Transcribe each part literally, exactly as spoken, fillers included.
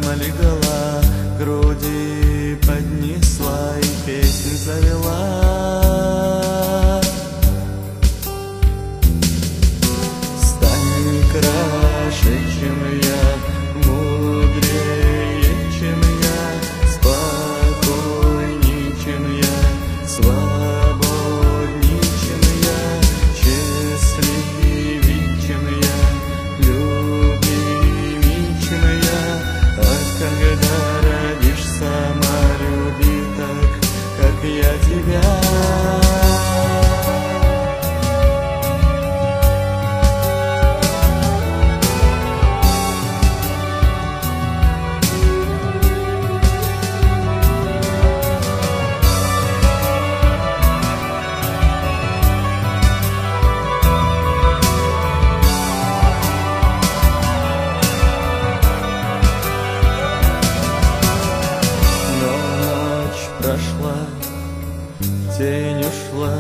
прямо легла, груди поднесла и песнь завела. Стань краше, чем я, мудрее, чем я, спокойней, чем я, свободней, чем я, счастливей, чем я, любимей, чем я. А когда родишь сама, люби так, как я тебя. Прошла, тень ушла,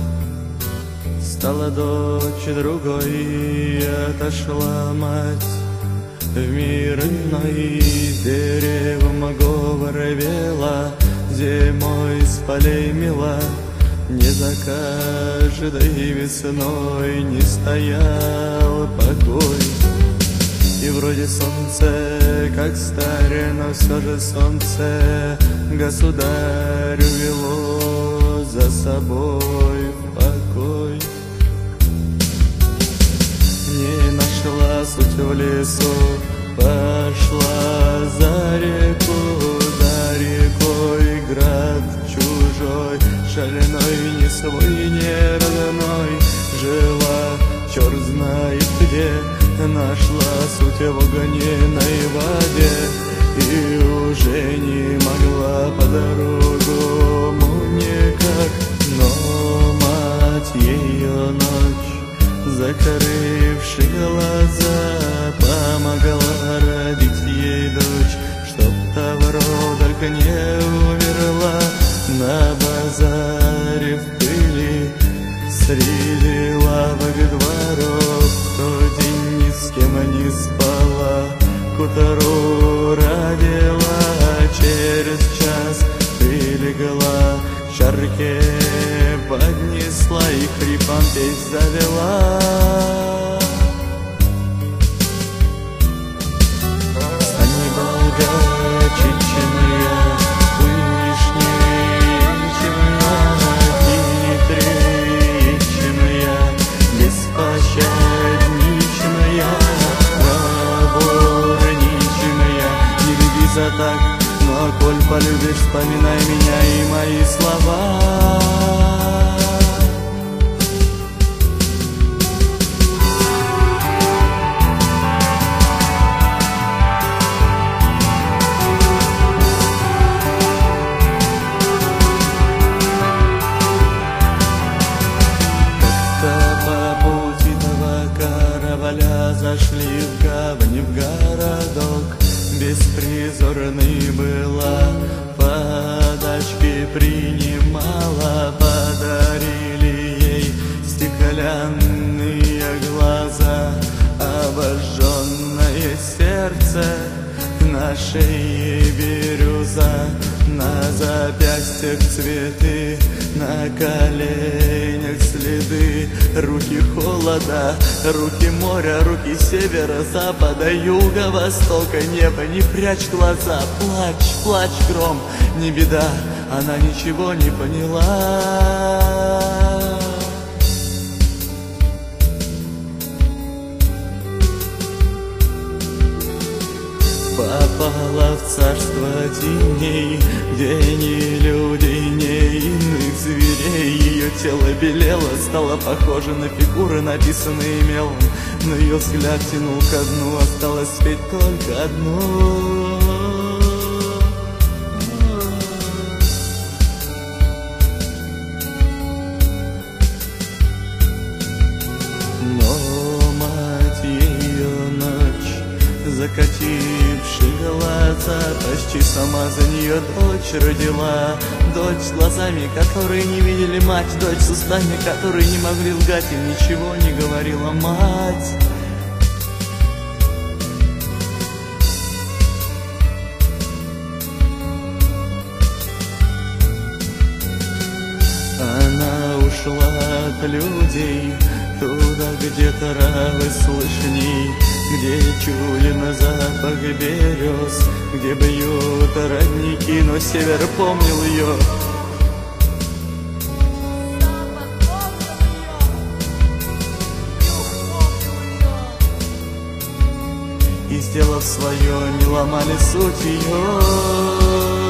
стала дочь другой, и отошла мать в мир иной. Деревом говор ревела, зимой с полей мела, не за каждой весной не стоял покой. И вроде солнце, как старое, но все же солнце государю вело за собой в покой. Не нашла суть в лесу, пошла за реку, за рекой град чужой, шальной, не свой, не родной. Жила черт знает где, нашла суть в огненной воде, и уже не могла по-другому никак. Но мать ее ночь, закрывши глаза, помогла родить ей дочь, чтоб та в родах не умерла. На базаре в пыли среди лавок дворов в тот день ни с кем не спала, к утру родила, через час прилегла, к чарке поднесла и хрипом песнь завела. Стань богаче, чем я, пышнее, чем я, хитрее, чем я, беспощадней, чем я, проворней, чем я. Не люби за так, но коль полюбишь, вспоминай меня и мои слова. Зашли в гавань, в городок, беспризорной была, подачки принимала, подарили ей стеклянные глаза, обожженное сердце, на шее бирюза, на запястьях цветы, на коленях следы, руки холода, руки моря, руки севера, запада, юга, востока, неба. Не прячь глаза, плачь, плачь гром, не беда, она ничего не поняла. Попала в царство теней, где ни людей, ни иных зверей. Ее тело белело, стало похоже на фигуры, написанные мелом, но ее взгляд тянул ко дну, осталось петь только одно. Но мать ее ночь, закативши глаза, почти сама за нее дочь родила. Дочь с глазами, которые не видели мать, дочь с устами, которые не могли лгать, им ничего не говорила мать. людей, туда, где травы слышней, где чуен запах берез, где бьют родники, но север помнил ее. И, сделав свое, не ломали суть ее.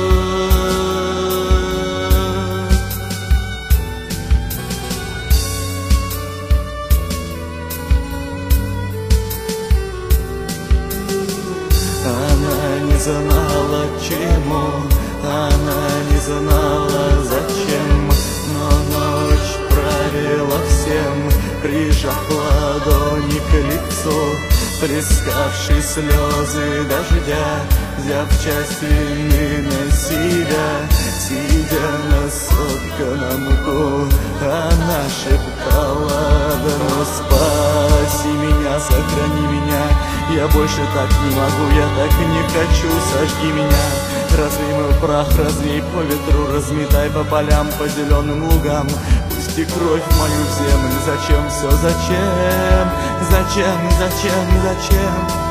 Она не знала чему, она не знала зачем, но ночь правила всем, прижав ладони к лицу, плескавшие слезы дождя, взяв часть вины на себя, сидя на сотканном мху, она шептала: да ну спаси меня, сохрани меня, я больше так не могу, я так не хочу, сожги меня. Разлей мой прах, развей по ветру, разметай по полям, по зеленым лугам, пусти кровь в мою землю. Зачем все, зачем, зачем, зачем, зачем?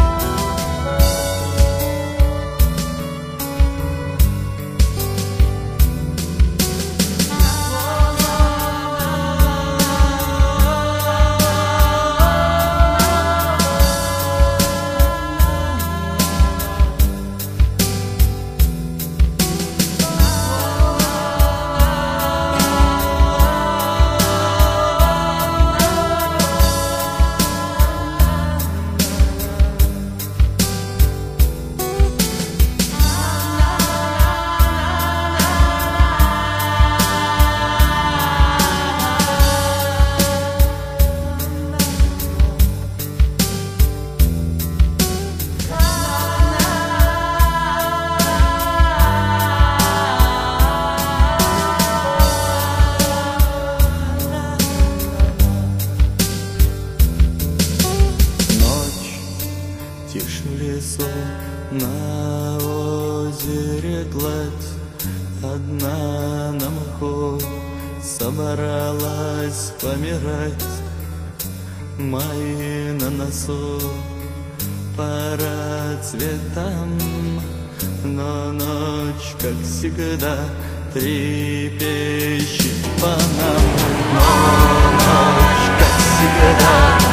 Тишь в лесу, на озере гладь, одна на мху собралась помирать. Май на носу, пора цветам, но ночь, как всегда, трепещет по нам. Но ночь, как всегда,